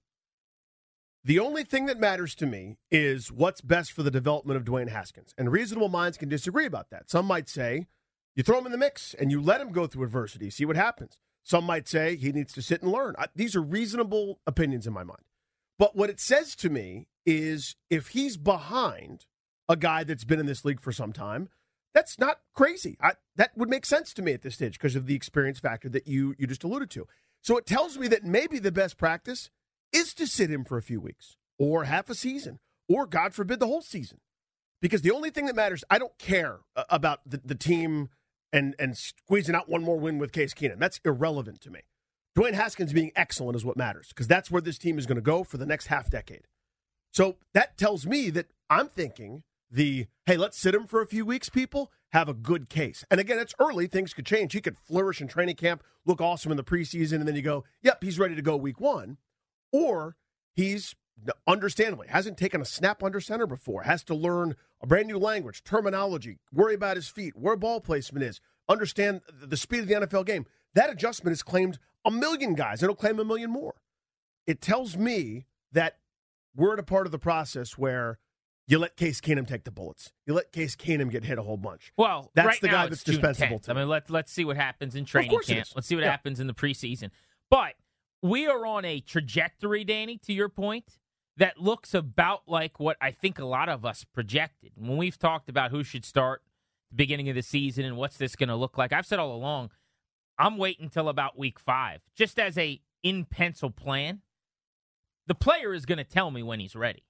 Speaker 14: The only thing that matters to me is what's best for the development of Dwayne Haskins. And reasonable minds can disagree about that. Some might say you throw him in the mix and you let him go through adversity, see what happens. Some might say he needs to sit and learn. These are reasonable opinions in my mind. But what it says to me is if he's behind a guy that's been in this league for some time, that's not crazy. That would make sense to me at this stage because of the experience factor that you just alluded to. So it tells me that maybe the best practice is to sit him for a few weeks or half a season or, God forbid, the whole season. Because the only thing that matters, I don't care about the team and squeezing out one more win with Case Keenum. That's irrelevant to me. Dwayne Haskins being excellent is what matters because that's where this team is going to go for the next half decade. So that tells me that I'm thinking hey, let's sit him for a few weeks, people, have a good case. And again, it's early. Things could change. He could flourish in training camp, look awesome in the preseason, and then you go, yep, he's ready to go week 1. Or he's, understandably, hasn't taken a snap under center before, has to learn a brand new language, terminology, worry about his feet, where ball placement is, understand the speed of the NFL game. That adjustment has claimed 1 million guys. It'll claim 1 million more. It tells me that we're at a part of the process where you let Case Keenum take the bullets. You let Case Keenum get hit a whole bunch.
Speaker 15: Well,
Speaker 14: that's
Speaker 15: right
Speaker 14: the
Speaker 15: now
Speaker 14: guy that's dispensable to me.
Speaker 15: I mean, let's see what happens in training camp. Let's see what happens in the preseason. But we are on a trajectory, Danny, to your point, that looks about like what I think a lot of us projected. When we've talked about who should start at the beginning of the season and what's this going to look like, I've said all along, I'm waiting until about week 5. Just as a in-pencil plan, the player is going to tell me when he's ready.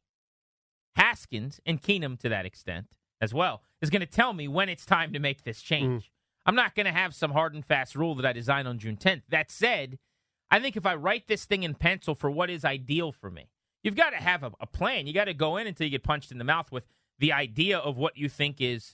Speaker 15: Haskins, and Keenum to that extent as well, is going to tell me when it's time to make this change. I'm not going to have some hard and fast rule that I designed on June 10th. That said, I think if I write this thing in pencil for what is ideal for me, you've got to have a plan. You got to go in until you get punched in the mouth with the idea of what you think is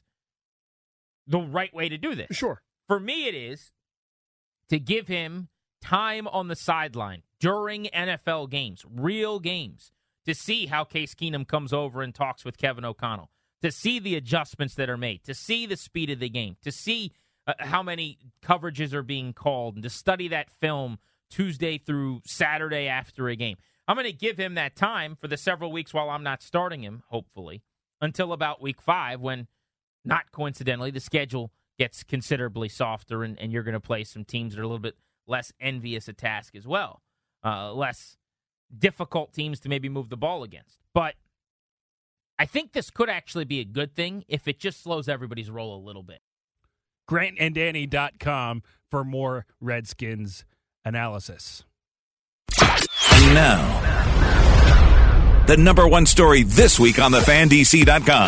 Speaker 15: the right way to do this.
Speaker 14: Sure.
Speaker 15: For me, it is to give him time on the sideline during NFL games, real games, to see how Case Keenum comes over and talks with Kevin O'Connell, to see the adjustments that are made, to see the speed of the game, to see how many coverages are being called, and to study that film Tuesday through Saturday after a game. I'm going to give him that time for the several weeks while I'm not starting him, hopefully, until about week 5 when, not coincidentally, the schedule gets considerably softer and you're going to play some teams that are a little bit less envious a task as well. less difficult teams to maybe move the ball against. But I think this could actually be a good thing if it just slows everybody's roll a little bit.
Speaker 2: GrantandDanny.com for more Redskins analysis.
Speaker 3: And now, the number one story this week on thefandc.com.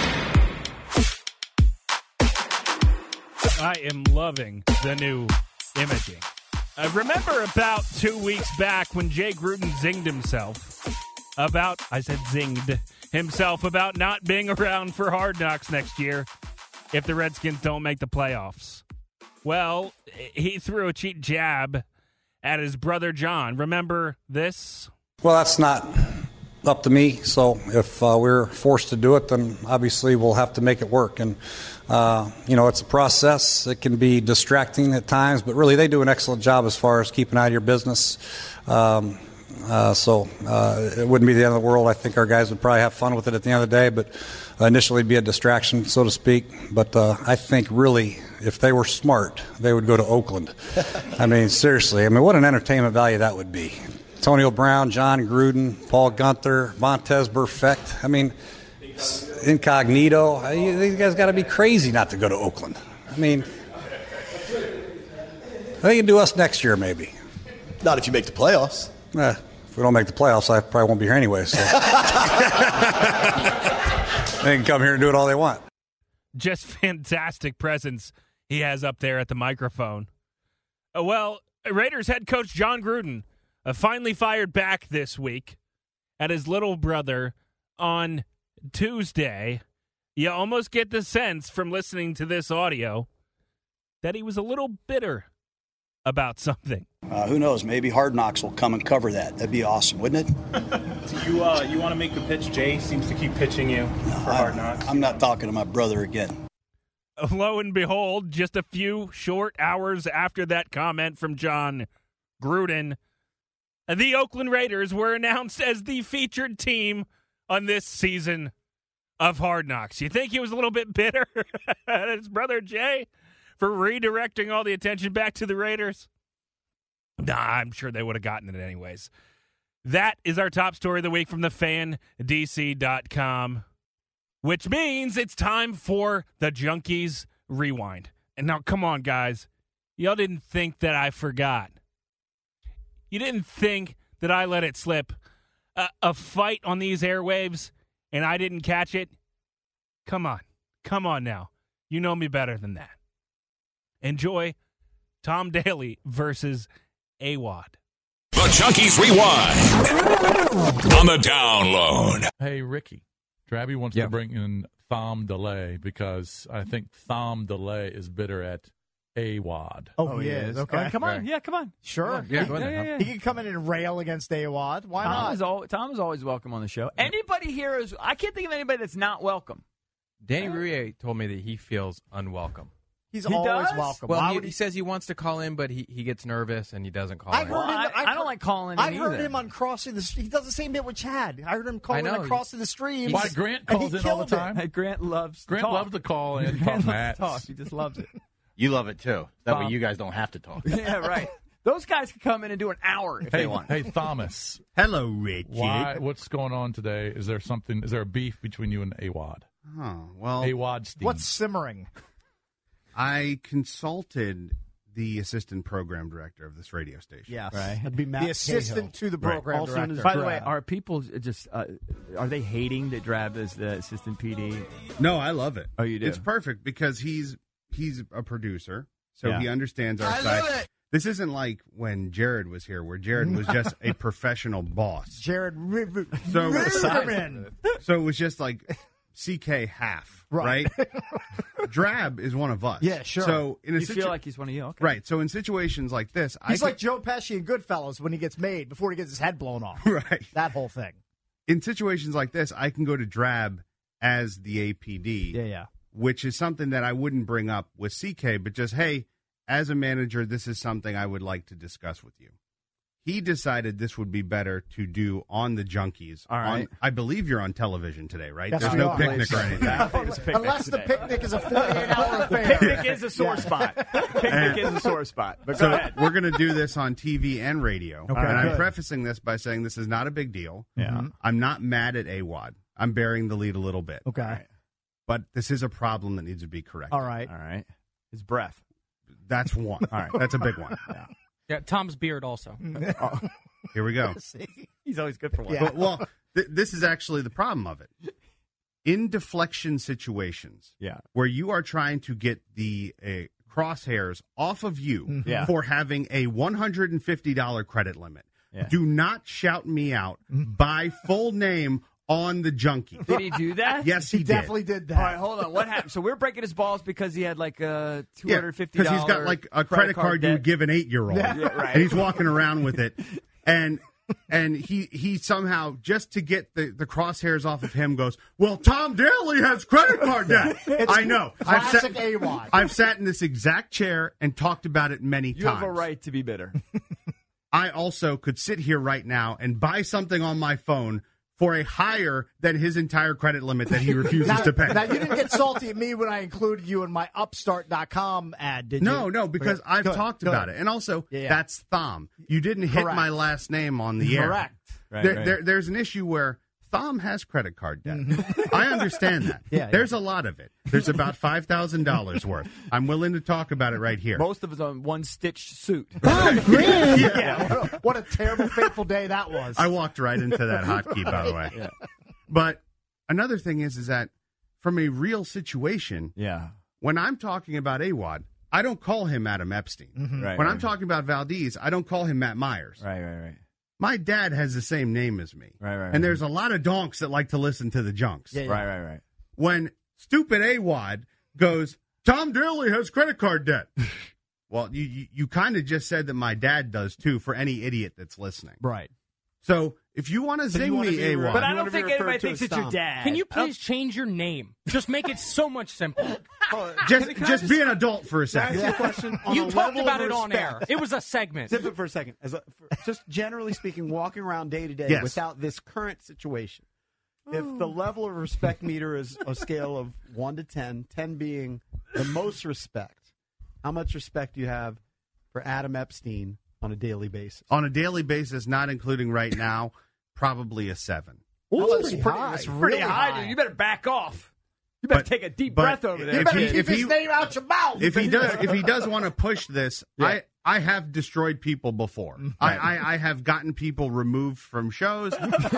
Speaker 2: I am loving the new imaging. I remember about 2 weeks back when Jay Gruden zinged himself about not being around for Hard Knocks next year if the Redskins don't make the playoffs. Well, he threw a cheap jab at his brother John. Remember this?
Speaker 18: Well, that's not up to me. So if we're forced to do it, then obviously we'll have to make it work. And, it's a process. It can be distracting at times, but really they do an excellent job as far as keeping out of your business. So it wouldn't be the end of the world. I think our guys would probably have fun with it at the end of the day, but initially it'd be a distraction, so to speak. But I think really if they were smart, they would go to Oakland. I mean, seriously. I mean, what an entertainment value that would be. Antonio Brown, John Gruden, Paul Gunther, Montez Burfict. I mean, Incognito. These guys got to be crazy not to go to Oakland. I mean, they can do us next year maybe.
Speaker 19: Not if you make the playoffs.
Speaker 18: If we don't make the playoffs, I probably won't be here anyway. So they can come here and do it all they want.
Speaker 2: Just fantastic presence he has up there at the microphone. Well, Raiders head coach John Gruden finally fired back this week at his little brother on Tuesday. You almost get the sense from listening to this audio that he was a little bitter about something.
Speaker 20: Who knows? Maybe Hard Knocks will come and cover that. That'd be awesome, wouldn't it?
Speaker 9: So you want to make the pitch? Jay seems to keep pitching you for Hard Knocks.
Speaker 20: I'm not talking to my brother again.
Speaker 2: Lo and behold, just a few short hours after that comment from John Gruden, the Oakland Raiders were announced as the featured team on this season of Hard Knocks. You think he was a little bit bitter at his brother Jay for redirecting all the attention back to the Raiders? Nah, I'm sure they would have gotten it anyways. That is our top story of the week from thefandc.com, which means it's time for the Junkies Rewind. And now, come on, guys. Y'all didn't think that I forgot. You didn't think that I let it slip. A fight on these airwaves, and I didn't catch it? Come on. Come on now. You know me better than that. Enjoy Tom Daly versus AWOD.
Speaker 3: The Junkies Rewind on the download.
Speaker 21: Hey, Ricky. Drabby wants to bring in Thom DeLay because I think Thom DeLay is bitter at AWOD.
Speaker 22: Oh, he is. Okay.
Speaker 23: Come on. Yeah, come on.
Speaker 22: Sure.
Speaker 21: Yeah, go ahead.
Speaker 22: He can come in and rail against AWOD. Why not?
Speaker 23: Tom is always welcome on the show. Anybody here is – I can't think of anybody that's not welcome.
Speaker 24: Danny Rouhier told me that he feels unwelcome.
Speaker 22: He's always welcome.
Speaker 24: Well, he says he wants to call in, but he gets nervous and he doesn't call in.
Speaker 23: I don't like calling in
Speaker 22: I heard
Speaker 23: either.
Speaker 22: him on Crossing the Street. He does the same bit with Chad. I heard him calling on Crossing the Stream.
Speaker 21: Why Grant calls in all the time?
Speaker 23: Grant loves to
Speaker 21: loves to call in.
Speaker 23: Grant loves to talk. He just loves it.
Speaker 25: You love it, too. That way you guys don't have to talk.
Speaker 23: Yeah, right. Those guys can come in and do an hour if they want.
Speaker 21: Hey, Thomas.
Speaker 22: Hello, Richie.
Speaker 21: What's going on today? Is there a beef between you and AWOD?
Speaker 26: Oh, well.
Speaker 21: AWOD Steve.
Speaker 22: What's simmering?
Speaker 26: I consulted the assistant program director of this radio station.
Speaker 22: Yes.
Speaker 23: Right.
Speaker 22: That'd be Matt
Speaker 23: The assistant
Speaker 22: to the program director.
Speaker 23: By the way, are people just are they hating that Drab is the assistant PD?
Speaker 26: No, I love it.
Speaker 23: Oh, you do?
Speaker 26: It's perfect because he's a producer, so he understands our side.
Speaker 22: Love it.
Speaker 26: This isn't like when Jared was here, where Jared was just a professional boss.
Speaker 22: Jared
Speaker 26: Riverman. So it was just like CK half, right? Drab is one of us.
Speaker 22: Yeah, sure.
Speaker 23: So you feel like he's one of you, okay?
Speaker 26: Right. So in situations like this,
Speaker 22: he's like Joe Pesci in Goodfellas when he gets made before he gets his head blown off.
Speaker 26: Right.
Speaker 22: That whole thing.
Speaker 26: In situations like this, I can go to Drab as the APD.
Speaker 22: Yeah.
Speaker 26: Which is something that I wouldn't bring up with CK, but just, hey, as a manager, this is something I would like to discuss with you. he decided this would be better to do on the Junkies. All right. I believe you're on television today, right?
Speaker 22: Yes,
Speaker 26: There's
Speaker 22: we
Speaker 26: no
Speaker 22: are.
Speaker 26: picnic or anything.
Speaker 22: Unless the picnic is a 48-hour affair.
Speaker 23: Picnic is a sore spot. Picnic is a sore spot. But go ahead.
Speaker 26: We're going to do this on TV and radio.
Speaker 22: Okay.
Speaker 26: And I'm
Speaker 22: Good.
Speaker 26: prefacing this by saying this is not a big deal.
Speaker 23: Yeah.
Speaker 26: I'm not mad at AWOD. I'm bearing the lead a little bit.
Speaker 22: Okay.
Speaker 26: But this is a problem that needs to be corrected.
Speaker 22: All right.
Speaker 23: All right. His breath.
Speaker 26: That's one. All right. That's a big one.
Speaker 1: Yeah, Tom's beard also.
Speaker 26: Here we go.
Speaker 23: He's always good for one.
Speaker 26: But, well, this is actually the problem of it. In deflection situations, where you are trying to get the crosshairs off of you for having a $150 credit limit, do not shout me out by full name on the Junkie.
Speaker 23: Did he do that?
Speaker 26: Yes, he did.
Speaker 22: Definitely did that.
Speaker 23: All right, hold on. What happened? So we're breaking his balls because he had like a $250
Speaker 26: because he's got like a credit card you would give an 8-year-old,
Speaker 23: right.
Speaker 26: and he's walking around with it, and he somehow, just to get the crosshairs off of him, goes, well, Tom Daly has credit card debt. I know.
Speaker 22: Classic AWOD.
Speaker 26: I've sat in this exact chair and talked about it many
Speaker 23: You
Speaker 26: times.
Speaker 23: have a right to be bitter.
Speaker 26: I also could sit here right now and buy something on my phone for a higher than his entire credit limit that he refuses to pay.
Speaker 22: Now, you didn't get salty at me when I included you in my Upstart.com ad, did you?
Speaker 26: No, because I've talked about it. And also, that's Thom. You didn't hit
Speaker 22: Correct.
Speaker 26: my last name on the air.
Speaker 22: Correct.
Speaker 26: There's an issue where Thom has credit card debt. I understand that. There's a lot of it. There's about $5,000 worth. I'm willing to talk about it right here.
Speaker 23: Most of us on one stitched suit.
Speaker 22: What a terrible, fateful day that was.
Speaker 26: I walked right into that hotkey, by the way.
Speaker 23: Yeah.
Speaker 26: But another thing is that from a real situation, when I'm talking about AWOD, I don't call him Adam Epstein.
Speaker 23: Right,
Speaker 26: When I'm talking about Valdez, I don't call him Matt Myers.
Speaker 23: Right.
Speaker 26: My dad has the same name as me.
Speaker 23: Right.
Speaker 26: And there's a lot of donks that like to listen to the junks.
Speaker 23: Right.
Speaker 26: When stupid AWOD goes, Tom Daly has credit card debt. Well, you kind of just said that my dad does, too, for any idiot that's listening.
Speaker 22: Right.
Speaker 26: So if you want to zing me, AWOD.
Speaker 23: But I don't think anybody thinks it's your dad.
Speaker 1: Can you please change your name? Just make it so much simpler.
Speaker 26: Just be an adult for a second.
Speaker 22: Ask you a question on
Speaker 1: You
Speaker 22: a
Speaker 1: talked
Speaker 22: level
Speaker 1: about
Speaker 22: of
Speaker 1: it on air.
Speaker 22: respect.
Speaker 1: It was a segment.
Speaker 4: Zip it for a second. Just generally speaking, walking around day to day
Speaker 26: Yes.
Speaker 4: without this current situation, if the level of respect meter is a scale of 1 to 10, 10 being the most respect, how much respect do you have for Adam Epstein on a daily basis?
Speaker 26: On a daily basis, not including right now, probably a 7.
Speaker 22: Ooh, that's pretty high.
Speaker 23: That's pretty high, dude. You better back off. You better take a deep breath over there.
Speaker 22: You better keep his name out your mouth.
Speaker 26: If he does want to push this, I have destroyed people before. I have gotten people removed from shows.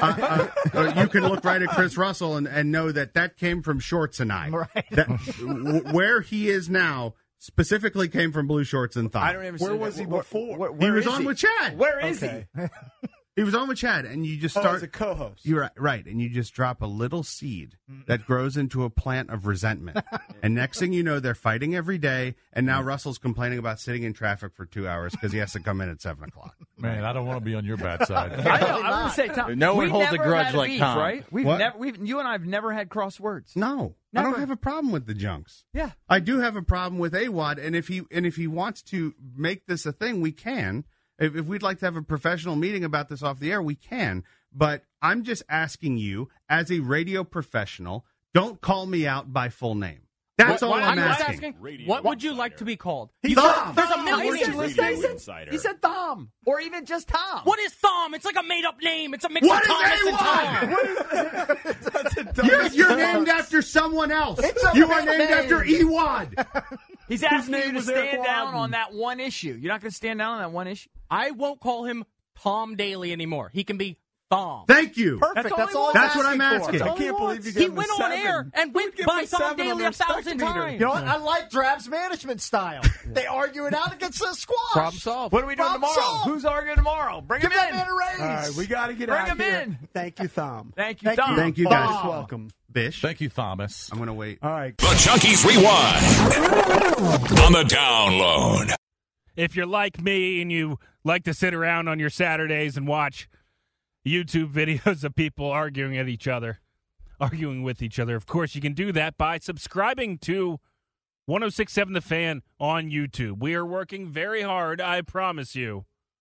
Speaker 26: You can look right at Chris Russell and know that came from Shorts and I.
Speaker 22: Right.
Speaker 26: Where he is now specifically came from Blue Shorts and Thom.
Speaker 23: I don't even.
Speaker 4: Where was he before?
Speaker 26: He was on with Chad.
Speaker 23: Where is he?
Speaker 26: He was on with Chad, and you just
Speaker 4: Oh,
Speaker 26: start
Speaker 4: as a co-host.
Speaker 26: You're right, and you just drop a little seed that grows into a plant of resentment, and next thing you know, they're fighting every day. And now Russell's complaining about sitting in traffic for 2 hours because he has to come in at 7:00.
Speaker 21: Man, I don't want to be on your bad side.
Speaker 23: I know. I want to say, Tom.
Speaker 25: No one
Speaker 23: we
Speaker 25: holds a
Speaker 23: never
Speaker 25: grudge
Speaker 23: had
Speaker 25: like
Speaker 23: beef,
Speaker 25: Tom.
Speaker 23: right? You and I have never had cross words.
Speaker 26: No, I don't have a problem with the junks.
Speaker 23: Yeah.
Speaker 26: I do have a problem with AWOD, and if he wants to make this a thing, we can. If we'd like to have a professional meeting about this off the air, we can. But I'm just asking you, as a radio professional, don't call me out by full name. That's all I'm asking.
Speaker 1: What would you like to be called?
Speaker 26: Thom.
Speaker 1: There's a million.
Speaker 23: He said Thom, or even just Tom.
Speaker 1: What is Thom? It's like a made-up name. It's a mix of Thomas and Tom.
Speaker 26: You're named after someone else. You are named after EWOD.
Speaker 23: He's asking you to stand down on that one issue. You're not going to stand down on that one issue?
Speaker 1: I won't call him Tom Daly anymore. He can be Thom.
Speaker 26: Thank you.
Speaker 22: Perfect. That's all
Speaker 26: That's what I'm asking.
Speaker 4: I can't believe you
Speaker 1: He went on air and went by Tom Daly 1,000 times.
Speaker 22: You know what? I like Drab's management style. They argue it out against the squash.
Speaker 23: Problem solved. What are we doing
Speaker 22: Problem
Speaker 23: tomorrow?
Speaker 22: solved.
Speaker 23: Who's arguing tomorrow? Bring
Speaker 22: Give
Speaker 23: him
Speaker 22: that
Speaker 23: in.
Speaker 22: man a raise.
Speaker 4: All right, we got to get
Speaker 23: Bring
Speaker 4: out
Speaker 23: him
Speaker 4: here.
Speaker 23: in.
Speaker 4: Thank you, Thom.
Speaker 23: Thank you, Tom.
Speaker 26: Thank you, guys.
Speaker 4: You're welcome.
Speaker 26: Bish.
Speaker 21: Thank you, Thomas.
Speaker 26: I'm going to wait.
Speaker 4: All right.
Speaker 3: The Junkies Rewind on the download.
Speaker 2: If you're like me and you like to sit around on your Saturdays and watch YouTube videos of people arguing with each other, of course, you can do that by subscribing to 106.7 The Fan on YouTube. We are working very hard, I promise you,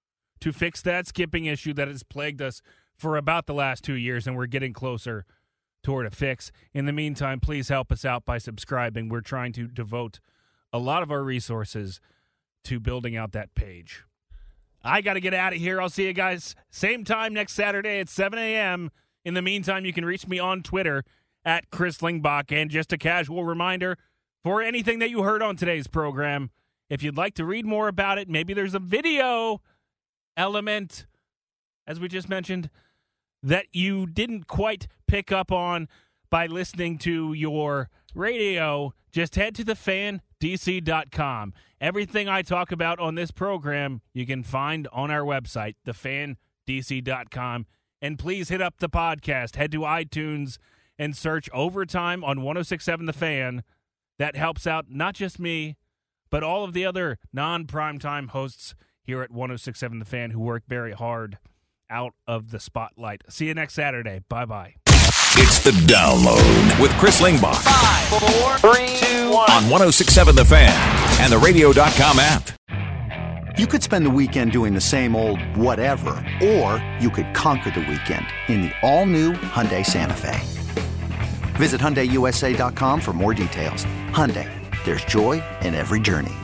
Speaker 2: to fix that skipping issue that has plagued us for about the last 2 years, and we're getting closer toward a fix. In the meantime, please help us out by subscribing. We're trying to devote a lot of our resources to building out that page. I got to get out of here. I'll see you guys same time next Saturday at 7 a.m. In the meantime, you can reach me on Twitter at Chris Lingbach. And just a casual reminder, for anything that you heard on today's program, if you'd like to read more about it, maybe there's a video element, as we just mentioned, that you didn't quite pick up on by listening to your radio, just head to thefandc.com. Everything I talk about on this program, you can find on our website, thefandc.com. And please hit up the podcast. Head to iTunes and search Overtime on 106.7 The Fan. That helps out not just me, but all of the other non-primetime hosts here at 106.7 The Fan who work very hard out of the spotlight. See you next Saturday. Bye-bye.
Speaker 3: It's The Download with Chris Lingbach.
Speaker 5: 5, 4, 3, 2, 1.
Speaker 3: On 106.7 The Fan and the radio.com app.
Speaker 17: You could spend the weekend doing the same old whatever, or you could conquer the weekend in the all-new Hyundai Santa Fe. Visit HyundaiUSA.com for more details. Hyundai, there's joy in every journey.